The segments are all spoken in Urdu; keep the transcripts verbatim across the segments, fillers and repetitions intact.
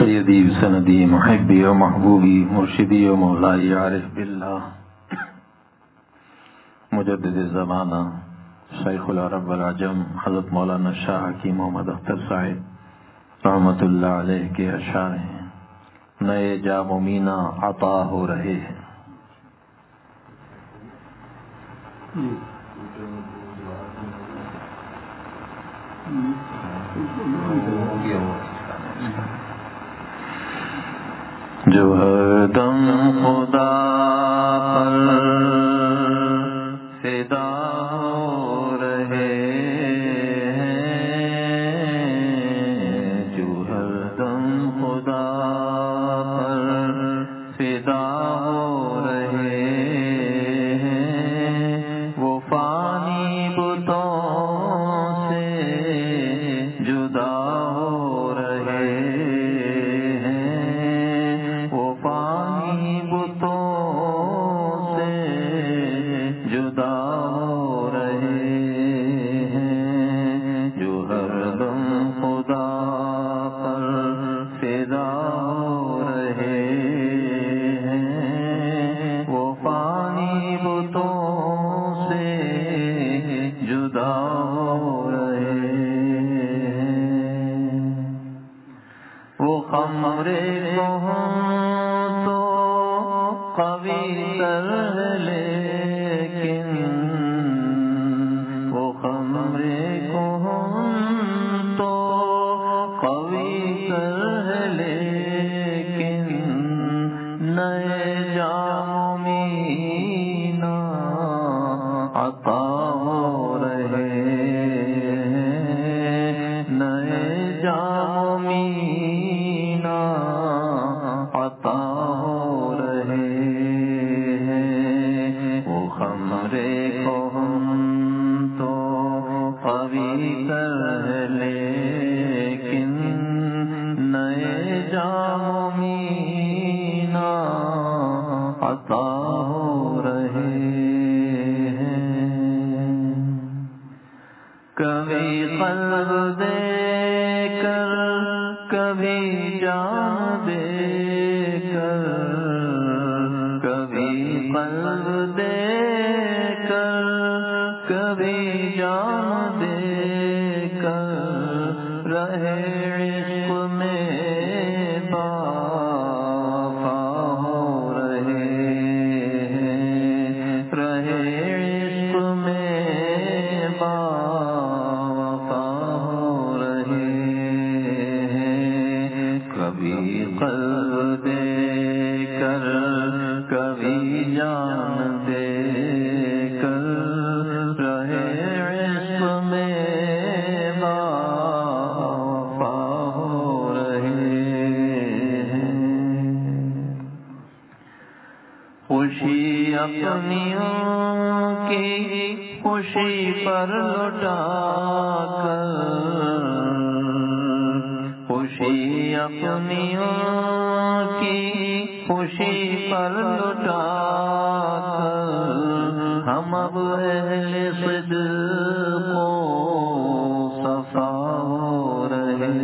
سیدی سندی محبی و محبوبی مرشدی و مولائی عارف باللہ مجدد زمانہ شیخ العرب والعجم حضرت مولانا شاہ حکیم محمد اختر صاحب رحمۃ اللہ علیہ کے اشعار ہیں. نئے جام و مینا عطا ہو رہے ہیں. جو ہر دم خدا پر فدا ہو رہے ہیں، جو ہر دم خدا پر فدا ہو رہے ہیں، وہ فانی بتوں سے جدا ہو رہے ہیں، وہ فانی بتوں سے جدا ہو رہے ہیں، جو ہر دم خدا پر فدا ہو رہے ہیں، وہ فانی بتوں سے جدا ہو رہے ہیں. وہ خمر کہوں تو قوی تر ہے لیکن، وہ خمر کہوں تو قوی تر ہے لیکن، نئے جام مینا عطا ہو رہے ہیں، نئے جام مینا عطا ہو رہے ہیں. وہ خمرے کو ہم تو قوی تر ہے لیکن، نئے جام مینا عطا ہو رہے ہیں. کبھی قلب دے کر کبھی جان دے کر، کبھی قلب دے کر کبھی جان دے کر، رہے عشق میں وفا ہو رہے ہیں، رہے عشق میں وفا ہو رہے ہیں. کبھی قلب دے کر کبھی جان دے کر، رہے عشق میں وفا ہو رہے ہیں. خوشی اپنیوں کی خوشی پر لٹا کر، خوشی اپنیوں کی خوشی پر لٹا کر، ہم اب اہل صدق و صفا ہو رہے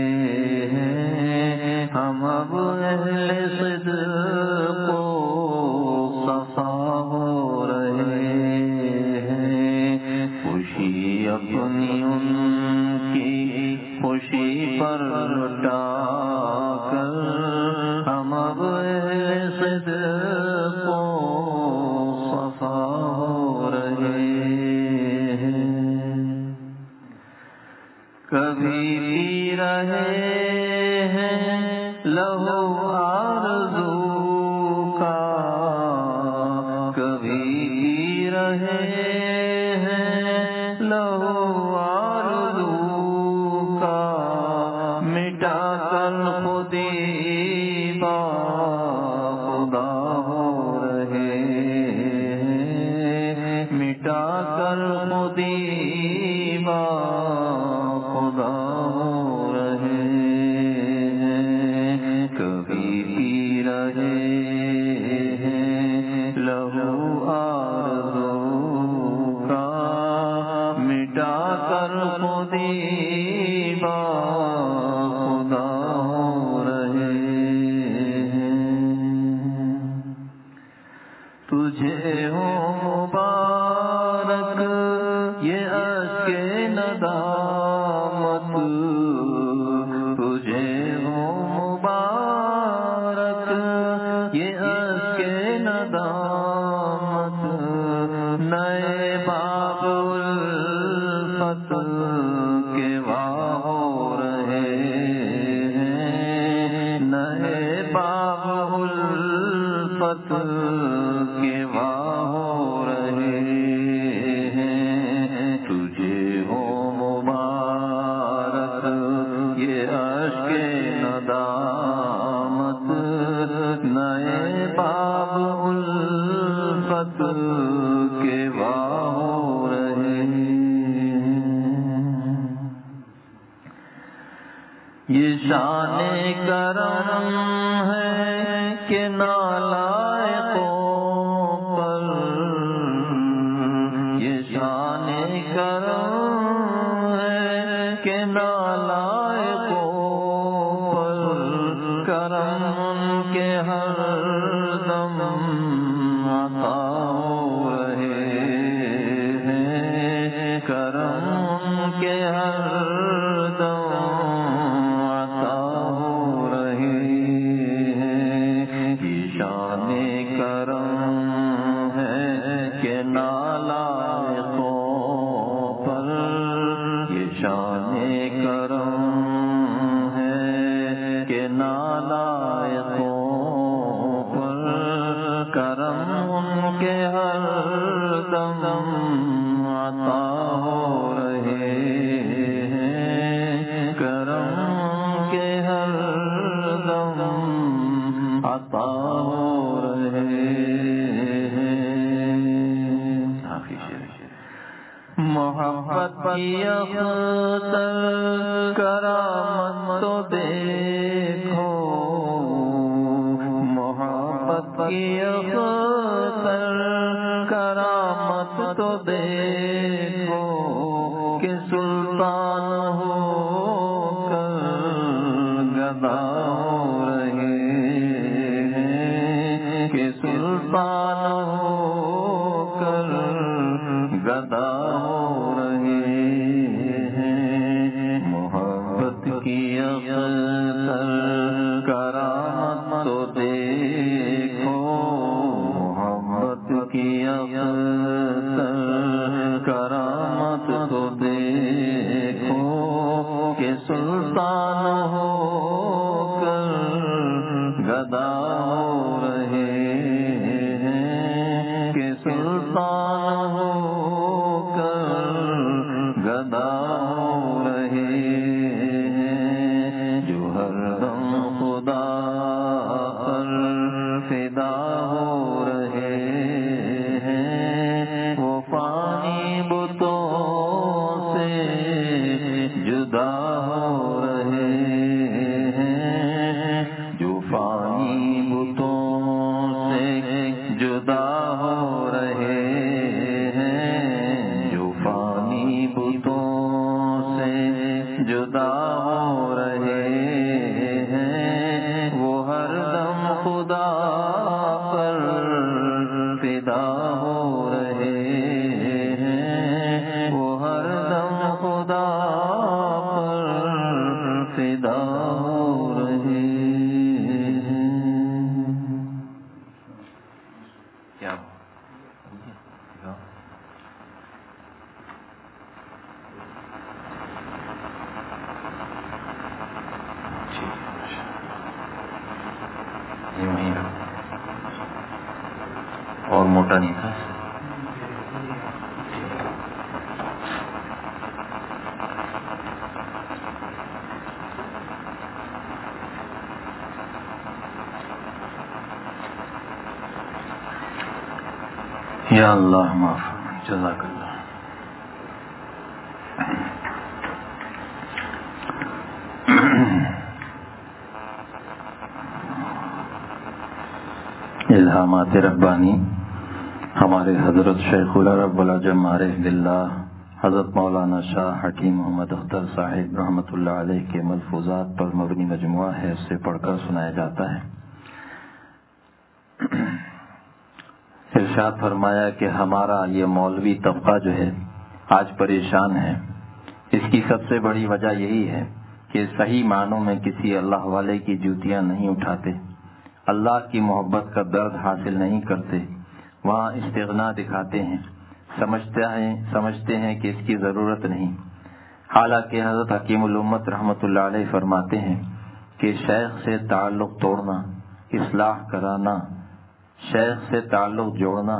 ہیں، ہم اب اہل صدق و صفا ہو رہے ہیں. خوشی اپنی ان کی خوشی پر لٹا کر، ہم اب اہل صدق و صفا ہو رہے ہیں. کبھی پی رہے ہیں لہو آرزو کا، کبھی پی رہے ہیں لہو آرزو کا، مٹا کر خودی با خدا ہو رہے ہیں، مٹا کر خودی با خدا ہو رہے ہیں. کبھی پی رہے ہیں لہو آرزو کا، مٹا کر خودی با خدا ہو رہے تجھے ہو مبارک یہ اشک ندامت، تجھے ہو مبارک یہ اشک ندامت، نئے باب الفت کے واہ ہو رہے ہیں، نئے باب الفت کے واہ ہو رہے ہیں، تجھے ہو مبارک یہ اشک ندامت، نئے باب الفت کے واہ ہو رہے ہیں۔ یہ شان کرم ہے کہ نالائقوں پر، یہ شان کرم ہے کہ نالائقوں پر، کرم ان کے ہر دم عطا ہو رہے ہیں، کرم ان کے ہر دم عطا ہو رہے ہیں، یہ شان کرم ہے کہ نالائقوں پر، یہ شان کرم ہے کہ نالائقوں پر، کرم ان کے ہر دم عطا ہو رہے ہیں، کرم ان کے ہر دم عطا ہو رہے ہیں۔ محبت کی اختر کرامت تو دیکھو، محبت کی اختر کرامت تو دیکھو، کہ سلطان ہو کر گدا ہو رہے ہیں، کہ سلطان ہو کر گدا ہو رہے ہیں، محبت کی اختر کرامت تو دیکھو، محبت کی اختر کرامت تو دیکھو، کہ سلطان ہو کر گدا ہو رہے ہیں، کہ سلطان ہو کر گدا ہو رہے ہیں، جو ہر دم خدا پر فدا ہو رہے ہیں، وہ فانی بتوں سے جدا ہو رہے ہیں، جو فانی بتوں سے جدا ہو رہے ہیں، جو فانی بتوں سے جدا ہو رہے ہیں، وہ ہر دم خدا پر فدا ہو رہے ہیں، وہ ہر دم خدا پر فدا ہو رہے ہیں۔ کیا اور موٹا نہیں تھا؟ یا اللہ معاف، جزاک اللہ۔ الہامات ربانی ہمارے حضرت شیخ العرب العجم عارف باللہ حضرت مولانا شاہ حکیم محمد اختر صاحب رحمۃ اللہ علیہ کے ملفوظات پر مبنی مجموعہ ہے، اس سے پڑھ کر سنایا جاتا ہے۔ ارشاد فرمایا کہ ہمارا یہ مولوی طبقہ جو ہے آج پریشان ہے. اس کی سب سے بڑی وجہ یہی ہے کہ صحیح معنوں میں کسی اللہ والے کی جوتیاں نہیں اٹھاتے، اللہ کی محبت کا درد حاصل نہیں کرتے، وہاں استغنا دکھاتے ہیں، سمجھتے ہیں سمجھتے ہیں کہ اس کی ضرورت نہیں. حالانکہ حضرت حکیم الامت رحمۃ اللہ علیہ فرماتے ہیں کہ شیخ سے تعلق توڑنا، اصلاح کرانا، شیخ سے تعلق جوڑنا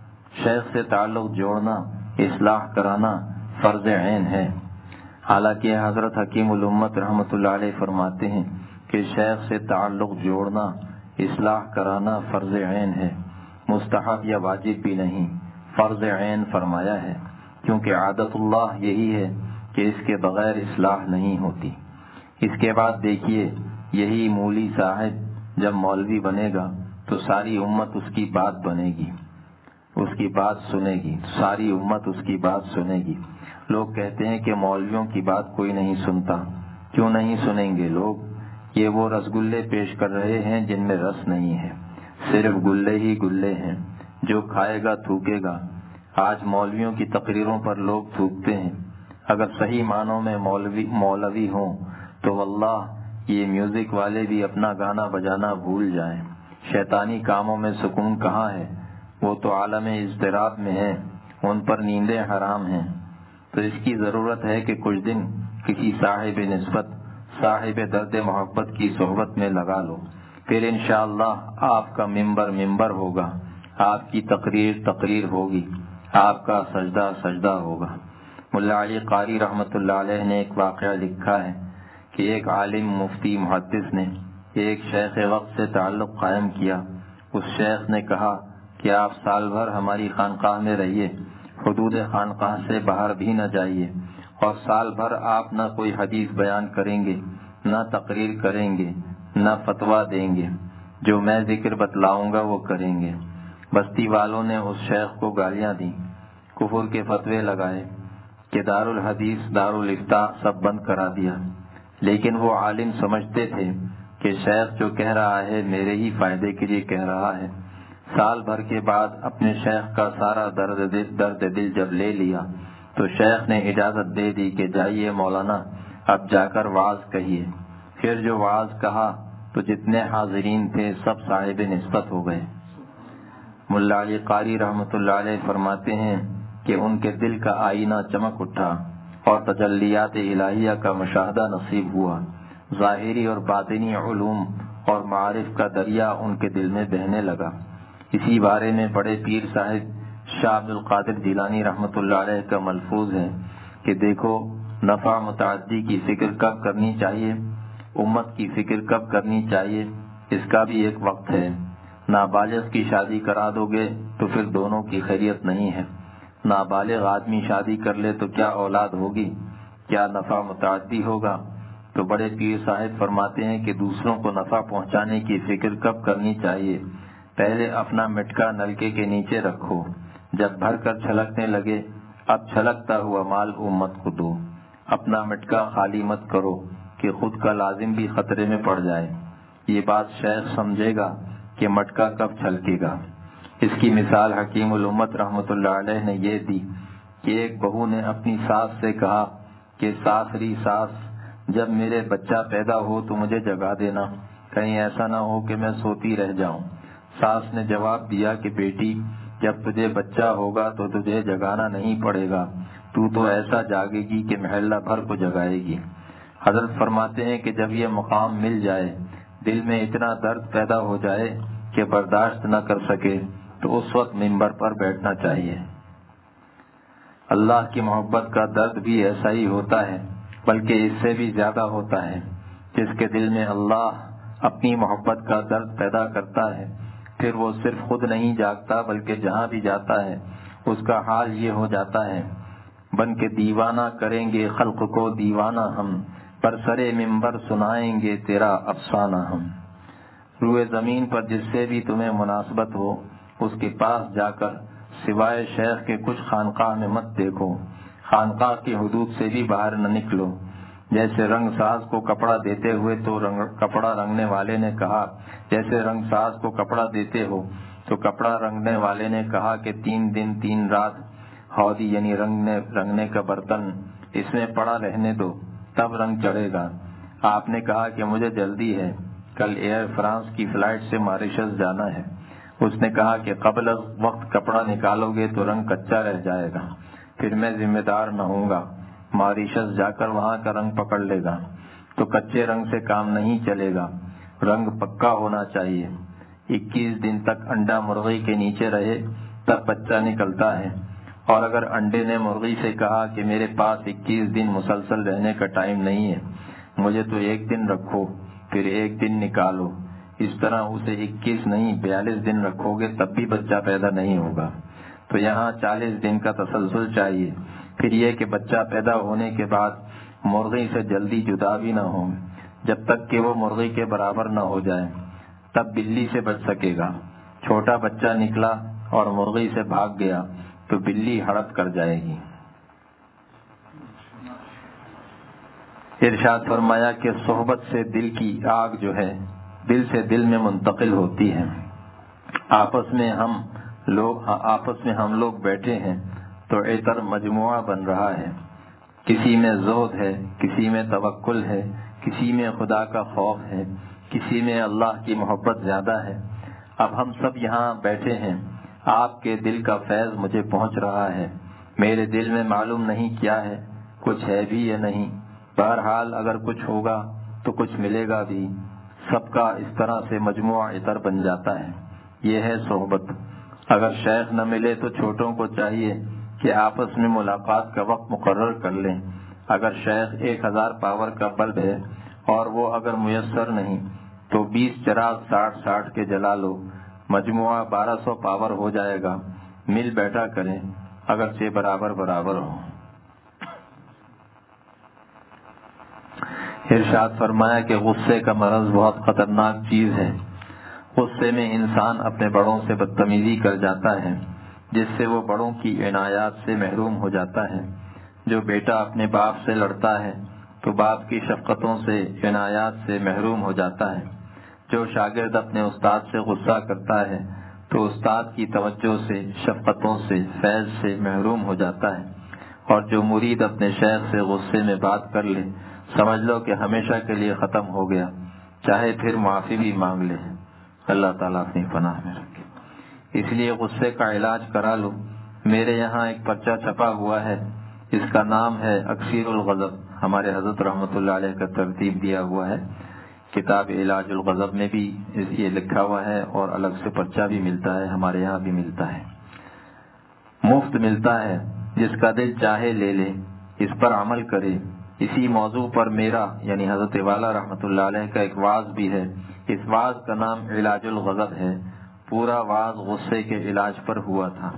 شیخ سے تعلق جوڑنا اصلاح کرانا فرض عین ہے. حالانکہ حضرت حکیم الامت رحمۃ اللہ علیہ فرماتے ہیں کہ شیخ سے تعلق جوڑنا اصلاح کرانا فرض عین ہے، مستحب یا واجب بھی نہیں، فرض عین فرمایا ہے، کیونکہ عادت اللہ یہی ہے کہ اس کے بغیر اصلاح نہیں ہوتی. اس کے بعد دیکھیے، یہی مولی صاحب جب مولوی بنے گا تو ساری امت اس کی بات بنے گی، اس کی بات سنے گی، ساری امت اس کی بات سنے گی. لوگ کہتے ہیں کہ مولویوں کی بات کوئی نہیں سنتا. کیوں نہیں سنیں گے لوگ؟ یہ وہ رسگلے پیش کر رہے ہیں جن میں رس نہیں ہے، صرف گلے ہی گلے ہیں، جو کھائے گا تھوکے گا. آج مولویوں کی تقریروں پر لوگ تھوکتے ہیں. اگر صحیح معنوں میں مولوی مولوی ہوں تو واللہ یہ میوزک والے بھی اپنا گانا بجانا بھول جائیں. شیطانی کاموں میں سکون کہاں ہے؟ وہ تو عالم اضطراب میں ہیں، ان پر نیندیں حرام ہیں. تو اس کی ضرورت ہے کہ کچھ دن کسی صاحب نسبت، صاحب درد محبت کی صحبت میں لگا لو، پھر انشاءاللہ آپ کا ممبر ممبر ہوگا، آپ کی تقریر تقریر ہوگی، آپ کا سجدہ سجدہ ہوگا. ملا علی قاری رحمۃ اللہ علیہ نے ایک واقعہ لکھا ہے کہ ایک عالم مفتی محدث نے ایک شیخ وقت سے تعلق قائم کیا. اس شیخ نے کہا کہ آپ سال بھر ہماری خانقاہ میں رہیے، حدود خانقاہ سے باہر بھی نہ جائیے، اور سال بھر آپ نہ کوئی حدیث بیان کریں گے، نہ تقریر کریں گے، نہ فتویٰ دیں گے، جو میں ذکر بتلاؤں گا وہ کریں گے. بستی والوں نے اس شیخ کو گالیاں دیں، کفر کے فتوے لگائے کہ دارالحدیث دارالافتاء سب بند کرا دیا. لیکن وہ عالم سمجھتے تھے کہ شیخ جو کہہ رہا ہے میرے ہی فائدے کے لیے کہہ رہا ہے. سال بھر کے بعد اپنے شیخ کا سارا درد دل درد دل جب لے لیا تو شیخ نے اجازت دے دی کہ جائیے مولانا، اب جا کر وعظ کہیے. پھر جو وعظ کہا تو جتنے حاضرین تھے سب صاحب نسبت ہو گئے. ملا علی قاری رحمۃ اللہ علیہ فرماتے ہیں کہ ان کے دل کا آئینہ چمک اٹھا اور تجلیات الہیہ کا مشاہدہ نصیب ہوا. ظاہری اور باطنی علوم اور معارف کا دریا ان کے دل میں بہنے لگا. اسی بارے میں بڑے پیر صاحب شاہ عبد القادر جیلانی رحمۃ اللہ علیہ کا ملفوظ ہے کہ دیکھو، نفع متعدی کی فکر کب کرنی چاہیے، امت کی فکر کب کرنی چاہیے، اس کا بھی ایک وقت ہے. نابالغ کی شادی کرا دو گے تو پھر دونوں کی خیریت نہیں ہے. نابالغ آدمی شادی کر لے تو کیا اولاد ہوگی، کیا نفع متعدی ہوگا؟ تو بڑے پیر صاحب فرماتے ہیں کہ دوسروں کو نفع پہنچانے کی فکر کب کرنی چاہیے؟ پہلے اپنا مٹکا نلکے کے نیچے رکھو، جب بھر کر چھلکنے لگے اب چھلکتا ہوا مال امت کو دو. اپنا مٹکا خالی مت کرو کہ خود کا لازم بھی خطرے میں پڑ جائے. یہ بات شیخ سمجھے گا کہ مٹکا کب چھلکے گا. اس کی مثال حکیم الامت رحمۃ اللہ علیہ نے یہ دی کہ ایک بہو نے اپنی ساس سے کہا کہ ساسری ساس، جب میرے بچہ پیدا ہو تو مجھے جگا دینا، کہیں ایسا نہ ہو کہ میں سوتی رہ جاؤں. ساس نے جواب دیا کہ بیٹی، جب تجھے بچہ ہوگا تو تجھے جگانا نہیں پڑے گا، تو تو ایسا جاگے گی کہ محلہ بھر کو جگائے گی. حضرت فرماتے ہیں کہ جب یہ مقام مل جائے، دل میں اتنا درد پیدا ہو جائے کہ برداشت نہ کر سکے، تو اس وقت منبر پر بیٹھنا چاہیے. اللہ کی محبت کا درد بھی ایسا ہی ہوتا ہے، بلکہ اس سے بھی زیادہ ہوتا ہے. جس کے دل میں اللہ اپنی محبت کا درد پیدا کرتا ہے، پھر وہ صرف خود نہیں جاگتا بلکہ جہاں بھی جاتا ہے اس کا حال یہ ہو جاتا ہے، بن کے دیوانہ کریں گے خلق کو دیوانہ ہم، پر سرے منبر سنائیں گے تیرا افسانہ ہم. روئے زمین پر جس سے بھی تمہیں مناسبت ہو اس کے پاس جا کر سوائے شیخ کے کچھ خانقاہ میں مت دیکھو، خانقاہ کی حدود سے بھی باہر نہ نکلو. جیسے رنگ ساز کو کپڑا دیتے ہوئے تو رنگ کپڑا رنگنے والے نے کہا جیسے رنگ ساز کو کپڑا دیتے ہو تو کپڑا رنگنے والے نے کہا کہ تین دن تین رات ہودی یعنی رنگنے رنگنے کا برتن اس میں پڑا رہنے دو، تب رنگ چڑھے گا۔ آپ نے کہا کہ مجھے جلدی ہے، کل ایئر فرانس کی فلائٹ سے ماریشس جانا ہے۔ اس نے کہا کہ قبل از وقت کپڑا نکالو گے تو رنگ کچا رہ جائے گا، پھر میں ذمہ دار نہ ہوں گا، ماریشس جا کر وہاں کا رنگ پکڑ لے گا، تو کچے رنگ سے کام نہیں چلے گا، رنگ پکا ہونا چاہیے۔ اکیس دن تک انڈا مرغی کے نیچے رہے تب بچہ نکلتا ہے، اور اگر انڈے نے مرغی سے کہا کہ میرے پاس اکیس دن مسلسل رہنے کا ٹائم نہیں ہے، مجھے تو ایک دن رکھو پھر ایک دن نکالو، اس طرح اسے اکیس نہیں بیالیس دن رکھو گے تب بھی بچہ پیدا نہیں ہوگا۔ تو یہاں چالیس دن کا تسلسل چاہیے، پھر یہ کہ بچہ پیدا ہونے کے بعد مرغی سے جلدی جدا بھی نہ ہو، جب تک کہ وہ مرغی کے برابر نہ ہو جائے، تب بلی سے بچ سکے گا۔ چھوٹا بچہ نکلا اور مرغی سے بھاگ گیا تو بلی ہڑپ کر جائے گی۔ ارشاد فرمایا کہ صحبت سے دل کی آگ جو ہے دل سے دل میں منتقل ہوتی ہے۔ آپس میں ہم لوگ آپس میں ہم لوگ بیٹھے ہیں تو عطر مجموعہ بن رہا ہے، کسی میں زہد ہے، کسی میں توکل ہے، کسی میں خدا کا خوف ہے، کسی میں اللہ کی محبت زیادہ ہے۔ اب ہم سب یہاں بیٹھے ہیں، آپ کے دل کا فیض مجھے پہنچ رہا ہے، میرے دل میں معلوم نہیں کیا ہے، کچھ ہے بھی یا نہیں، بہرحال اگر کچھ ہوگا تو کچھ ملے گا بھی، سب کا اس طرح سے مجموعہ عطر بن جاتا ہے۔ یہ ہے صحبت۔ اگر شیخ نہ ملے تو چھوٹوں کو چاہیے کہ آپس میں ملاقات کا وقت مقرر کر لیں۔ اگر شیخ ایک ہزار پاور کا بلب ہے اور وہ اگر میسر نہیں تو بیس چراغ ساٹھ ساٹھ کے جلا لو، مجموعہ بارہ سو پاور ہو جائے گا، مل بیٹھا کریں اگرچہ برابر برابر ہو۔ ارشاد فرمایا کہ غصے کا مرض بہت خطرناک چیز ہے۔ غصے میں انسان اپنے بڑوں سے بدتمیزی کر جاتا ہے، جس سے وہ بڑوں کی عنایات سے محروم ہو جاتا ہے۔ جو بیٹا اپنے باپ سے لڑتا ہے تو باپ کی شفقتوں سے عنایات سے محروم ہو جاتا ہے۔ جو شاگرد اپنے استاد سے غصہ کرتا ہے تو استاد کی توجہ سے، شفقتوں سے، فیض سے محروم ہو جاتا ہے، اور جو مرید اپنے شیخ سے غصے میں بات کر لے، سمجھ لو کہ ہمیشہ کے لیے ختم ہو گیا، چاہے پھر معافی بھی مانگ لے۔ اللہ تعالیٰ اپنی پناہ میں رکھے۔ اس لیے غصے کا علاج کرا لو۔ میرے یہاں ایک پرچہ چھپا ہوا ہے، اس کا نام ہے اکثیر الغضب، ہمارے حضرت رحمۃ اللہ علیہ کا ترتیب دیا ہوا ہے۔ کتاب علاج الغضب میں بھی یہ لکھا ہوا ہے، اور الگ سے پرچہ بھی ملتا ہے، ہمارے یہاں بھی ملتا ہے، مفت ملتا ہے، جس کا دل چاہے لے لے، اس پر عمل کرے۔ اسی موضوع پر میرا یعنی حضرت والا رحمۃ اللہ علیہ کا ایک وعظ بھی ہے، اس وعظ کا نام علاج الغضب ہے، پورا وعظ غصے کے علاج پر ہوا تھا۔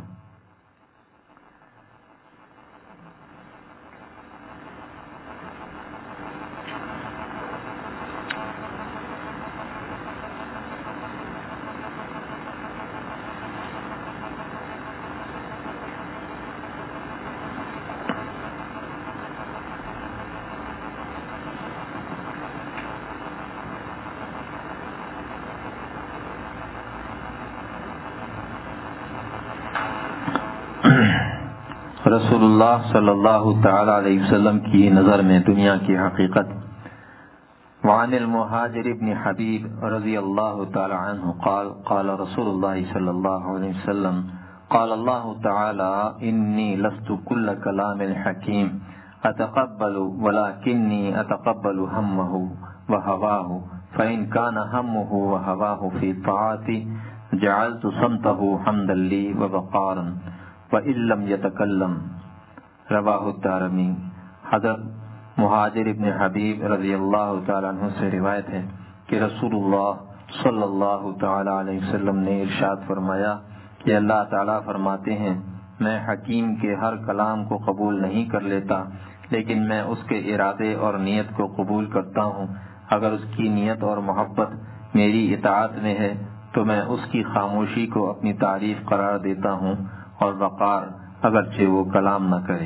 رسول اللہ صلی اللہ تعالی علیہ وسلم کی نظر میں دنیا کی حقیقت۔ وعن المہاجر ابن حبیب رضی اللہ تعالی عنہ قال قال رسول اللہ صلی اللہ علیہ وسلم قال اللہ تعالی انی لست کل کلام الحکیم اتقبل ولکنی اتقبل ہمہ وہواہ فإن كان همه وهواه في طاعتي جعلت صمته حمدا لي ووقارا وَإِن لَّمْ يَتَكَلَّمْ رواہ الدارمی۔ حضرت مہاجر ابن حبیب رضی اللہ تعالیٰ عنہ سے روایت ہے کہ رسول اللہ صلی اللہ تعالیٰ علیہ وسلم نے ارشاد فرمایا کہ اللہ تعالیٰ فرماتے ہیں، میں حکیم کے ہر کلام کو قبول نہیں کر لیتا، لیکن میں اس کے ارادے اور نیت کو قبول کرتا ہوں۔ اگر اس کی نیت اور محبت میری اطاعت میں ہے تو میں اس کی خاموشی کو اپنی تعریف قرار دیتا ہوں، اور وقار اگرچہ وہ کلام نہ کرے۔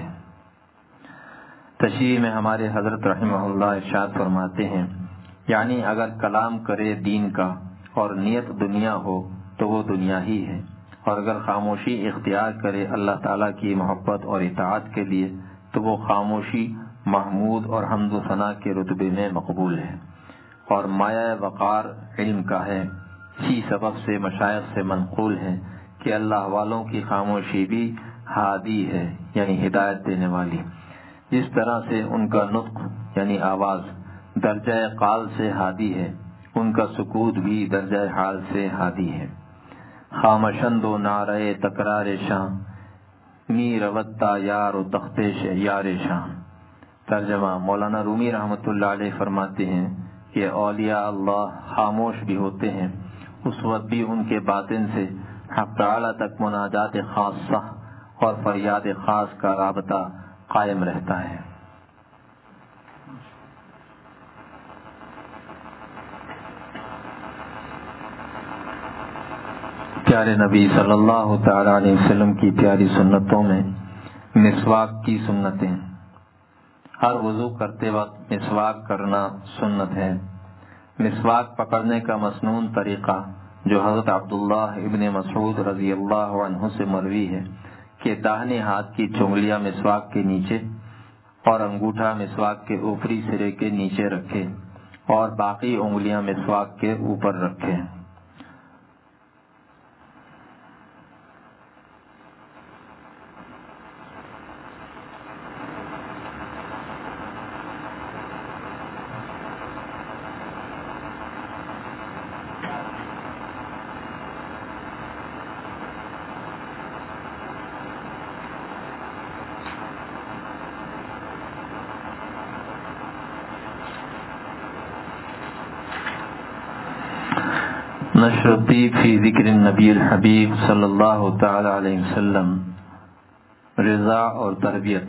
تشریح میں ہمارے حضرت رحمہ اللہ ارشاد فرماتے ہیں، یعنی اگر کلام کرے دین کا اور نیت دنیا ہو تو وہ دنیا ہی ہے، اور اگر خاموشی اختیار کرے اللہ تعالیٰ کی محبت اور اطاعت کے لیے تو وہ خاموشی محمود اور حمد و ثنا کے رتبے میں مقبول ہے، اور مایہ وقار علم کا ہے۔ اسی سبب سے مشائخ سے منقول ہے کہ اللہ والوں کی خاموشی بھی ہادی ہے، یعنی ہدایت دینے والی، جس طرح سے ان کا نطق یعنی آواز درجہ قال سے ہادی ہے، ان کا سکوت بھی درجہ حال سے ہادی ہے۔ خامشند و نعرہ تکرار شاہ می روتا یار و تختش یار شاہ۔ ترجمہ، مولانا رومی رحمۃ اللہ علیہ فرماتے ہیں کہ اولیاء اللہ خاموش بھی ہوتے ہیں، اس وقت بھی ان کے باطن سے حق تعالی تک مناجات خاصہ اور فریاد خاص کا رابطہ قائم رہتا ہے۔ پیارے نبی صلی اللہ تعالی علیہ وسلم کی پیاری سنتوں میں مسواک کی سنتیں۔ ہر وضو کرتے وقت مسواک کرنا سنت ہے۔ مسواک پکڑنے کا مسنون طریقہ جو حضرت عبداللہ ابن مسعود رضی اللہ عنہ سے مروی ہے کہ داہنے ہاتھ کی چنگلیاں مسواک کے نیچے اور انگوٹھا مسواک کے اوپری سرے کے نیچے رکھے اور باقی انگلیاں مسواک کے اوپر رکھے۔ نشر الطیب فی ذکر النبی الحبیب صلی اللہ تعالی علیہ وسلم۔ رضا اور تربیت،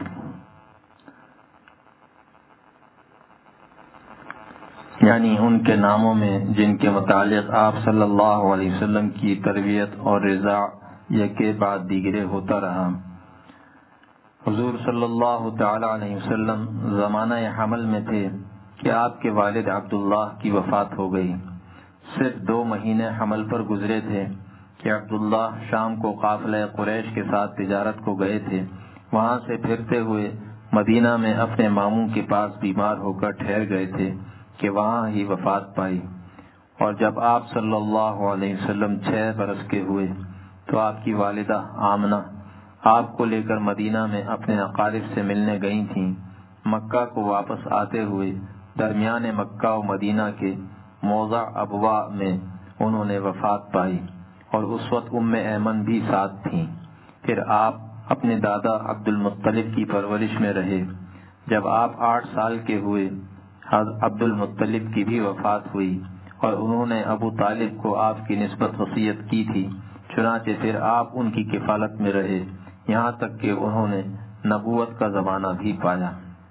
یعنی ان کے ناموں میں جن کے متعلق آپ صلی اللہ علیہ وسلم کی تربیت اور رضا یکے بعد دیگرے ہوتا رہا۔ حضور صلی اللہ تعالی علیہ وسلم زمانہ حمل میں تھے کہ آپ کے والد عبداللہ کی وفات ہو گئی۔ صرف دو مہینے حمل پر گزرے تھے کہ عبداللہ شام کو قافلہ قریش کے ساتھ تجارت کو گئے تھے۔ وہاں سے پھرتے ہوئے مدینہ میں اپنے ماموں کے پاس بیمار ہو کر ٹھہر گئے تھے کہ وہاں ہی وفات پائی، اور جب آپ صلی اللہ علیہ وسلم چھ برس کے ہوئے تو آپ کی والدہ آمنہ آپ کو لے کر مدینہ میں اپنے اقارب سے ملنے گئی تھیں۔ مکہ کو واپس آتے ہوئے درمیان مکہ و مدینہ کے موضع ابوا میں انہوں نے وفات پائی، اور اس وقت ام ایمن بھی ساتھ تھیں۔ پھر آپ اپنے دادا عبد المطلب کی پرورش میں رہے۔ جب آپ آٹھ سال کے ہوئے عبد المطلب کی بھی وفات ہوئی، اور انہوں نے ابو طالب کو آپ کی نسبت وصیت کی تھی، چنانچہ پھر آپ ان کی کفالت میں رہے یہاں تک کہ انہوں نے نبوت کا زمانہ بھی پایا۔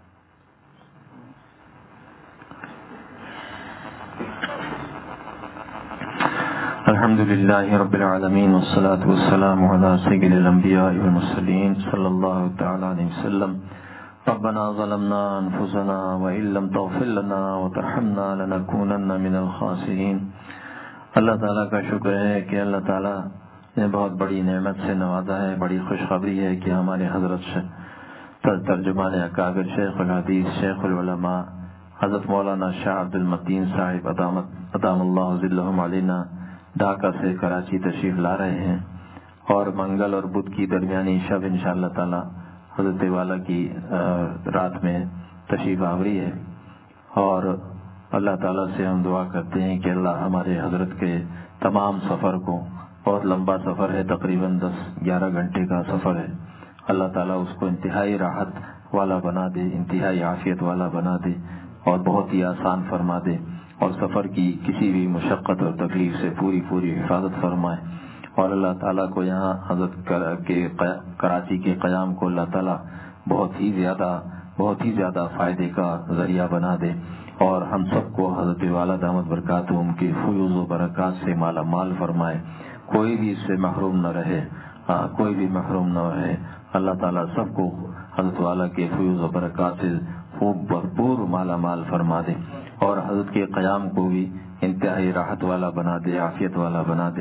الحمد للہ رب العالمین والصلاة والسلام علی سید الانبیاء والمرسلین صلی اللہ تعالی علیہ وسلم۔ ربنا ظلمنا انفسنا وان لم تغفر لنا وترحمنا لنکونن من الخاسرین۔ اللہ تعالیٰ کا شکر ہے کہ اللہ تعالیٰ نے بہت بڑی نعمت سے نوازا ہے۔ بڑی خوشخبری ہے کہ ہمارے حضرت ترجمان اکابر شیخ الحدیث شیخ العلماء حضرت مولانا شاہ عبد المتین صاحب ادام اللہ ذلہم علینا ڈھاکہ سے کراچی تشریف لا رہے ہیں، اور منگل اور بدھ کی درمیانی شب انشاءاللہ تعالی حضرت والا کی رات میں تشریف آوری ہے، اور اللہ تعالیٰ سے ہم دعا کرتے ہیں کہ اللہ ہمارے حضرت کے تمام سفر کو، بہت لمبا سفر ہے، تقریباً دس گیارہ گھنٹے کا سفر ہے، اللہ تعالیٰ اس کو انتہائی راحت والا بنا دے، انتہائی عافیت والا بنا دے، اور بہت ہی آسان فرما دے، اور سفر کی کسی بھی مشقت اور تکلیف سے پوری پوری حفاظت فرمائے، اور اللہ تعالیٰ کو یہاں حضرت کے کراچی کے قیام کو اللہ تعالیٰ بہت ہی زیادہ بہت ہی زیادہ فائدے کا ذریعہ بنا دے، اور ہم سب کو حضرت والا دامت برکاتہم کی فیوض و برکات سے مالا مال فرمائے، کوئی بھی اس سے محروم نہ رہے، ہاں کوئی بھی محروم نہ رہے۔ اللہ تعالیٰ سب کو حضرت والا کے فیوض و برکات سے خوب بھرپور مالا مال فرما دے، اور حضرت کے قیام کو بھی انتہائی راحت والا بنا دے، عافیت والا بنا دے،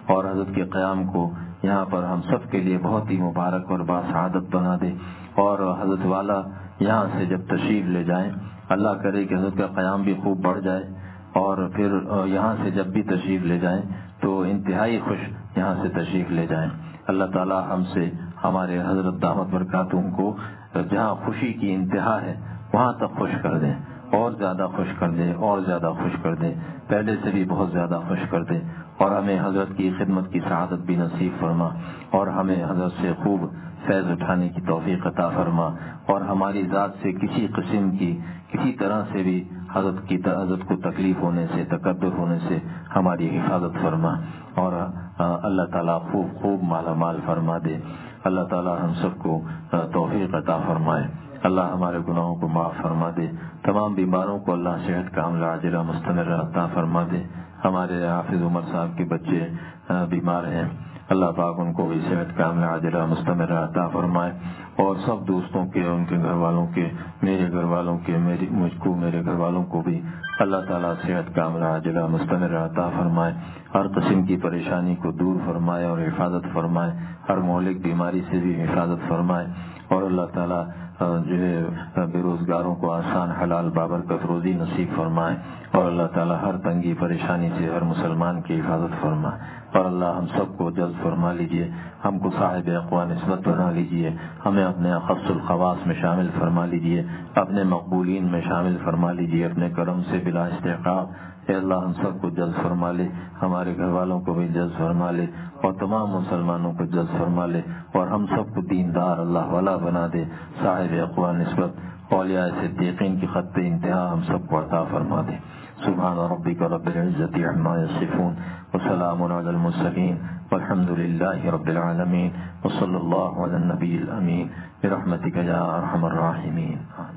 اور حضرت کے قیام کو یہاں پر ہم سب کے لیے بہت ہی مبارک اور باسعادت بنا دے، اور حضرت والا یہاں سے جب تشریف لے جائیں، اللہ کرے کہ حضرت کا قیام بھی خوب بڑھ جائے، اور پھر یہاں سے جب بھی تشریف لے جائیں تو انتہائی خوش یہاں سے تشریف لے جائیں۔ اللہ تعالی ہم سے ہمارے حضرت دامت برکاتہم کو جہاں خوشی کی انتہا ہے وہاں تک خوش کر دیں، اور زیادہ خوش کر دیں، اور زیادہ خوش کر دیں، پہلے سے بھی بہت زیادہ خوش کر دیں، اور ہمیں حضرت کی خدمت کی سعادت بھی نصیب فرما، اور ہمیں حضرت سے خوب فیض اٹھانے کی توفیق عطا فرما، اور ہماری ذات سے کسی قسم کی کسی طرح سے بھی حضرت کی حضرت کو تکلیف ہونے سے، تکبر ہونے سے ہماری حفاظت فرما، اور اللہ تعالیٰ خوب خوب مالا مال فرما دے۔ اللہ تعالیٰ ہم سب کو توفیق عطا فرمائے، اللہ ہمارے گناہوں کو معاف فرما دے، تمام بیماروں کو اللہ صحت کاملہ عاجلہ مستمرہ عطا فرما دے۔ ہمارے حافظ عمر صاحب کے بچے بیمار ہیں، اللہ پاک ان کو بھی صحت کاملہ عاجلہ مستمرہ عطا فرمائے، اور سب دوستوں کے، ان کے گھر والوں کے، میرے گھر والوں کے، میری مجھ کو، میرے گھر والوں کو بھی اللہ تعالیٰ صحت کاملہ عاجلہ مستمرہ عطا فرمائے، ہر قسم کی پریشانی کو دور فرمائے اور حفاظت فرمائے، ہر مہلک بیماری سے بھی حفاظت فرمائے، اور اللہ تعالیٰ جو ہے بے روزگاروں کو آسان حلال بابرکت روزی نصیب فرمائے، اور اللہ تعالیٰ ہر تنگی پریشانی سے ہر مسلمان کی حفاظت فرمائے، اور اللہ ہم سب کو جلد فرما لیجئے، ہم کو صاحب اقوا نسبت بنا لیجئے، ہمیں اپنے اخص الخواص میں شامل فرما لیجئے، اپنے مقبولین میں شامل فرما لیجئے، اپنے کرم سے بلا استحقاق۔ اے اللہ ہم سب کو جلد فرما لے، ہمارے گھر والوں کو بھی جلد فرما لے، اور تمام مسلمانوں کو جلد فرما لے، اور ہم سب کو دیندار اللہ والا بنا دے، صاحب اقوا نسبت اولیاء صدیقین کی خط انتہا ہم سب کو عطا فرما دے۔ سبحان ربک رب العزۃ عما یصفون وسلام علی المرسلین والحمد للہ رب العالمین، وصلی اللہ علی النبی الامین برحمتک یا ارحم الراحمین، آمین۔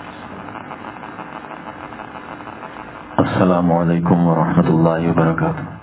السلام علیکم ورحمۃ اللہ وبرکاتہ۔